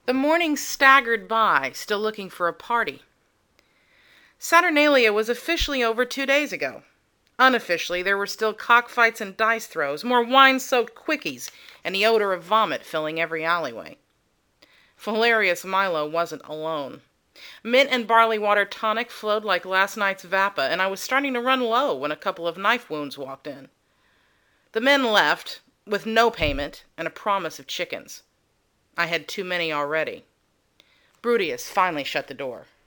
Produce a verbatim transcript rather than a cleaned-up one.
The morning staggered by, still looking for a party. Saturnalia was officially over two days ago. Unofficially, there were still cockfights and dice throws, more wine-soaked quickies, and the odor of vomit filling every alleyway. Valerius Milo wasn't alone. Mint and barley water tonic flowed like last night's Vappa, and I was starting to run low when a couple of knife wounds walked in. The men left, with no payment and a promise of chickens. I had too many already. Brutius finally shut the door.